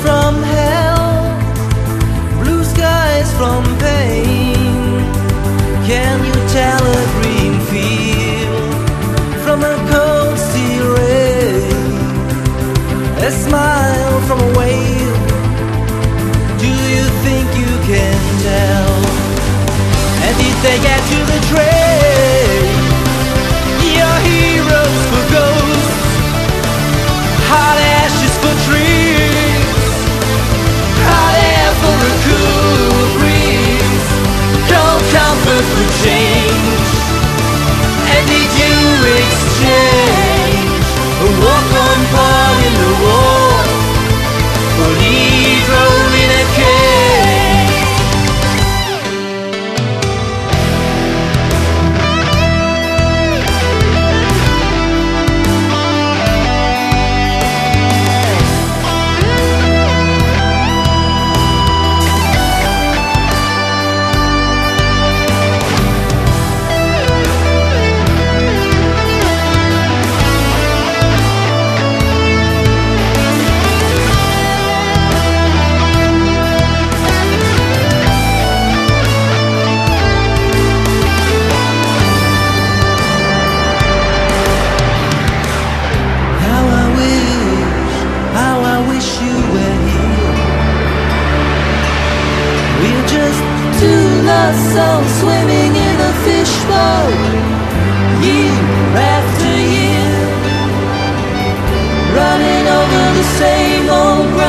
from hell, blue skies from pain. Can you tell a green field from a cold steel rail? A smile from a whale, do you think you can tell? And did they get to the train? Your heroes for ghosts, hot ashes for trees, hot air for a cool breeze, cold comfort for change. And did you exchange a walk-on part in the wall for Negro in a cage? Souls swimming in a fishbowl, year after year, running over the same old ground.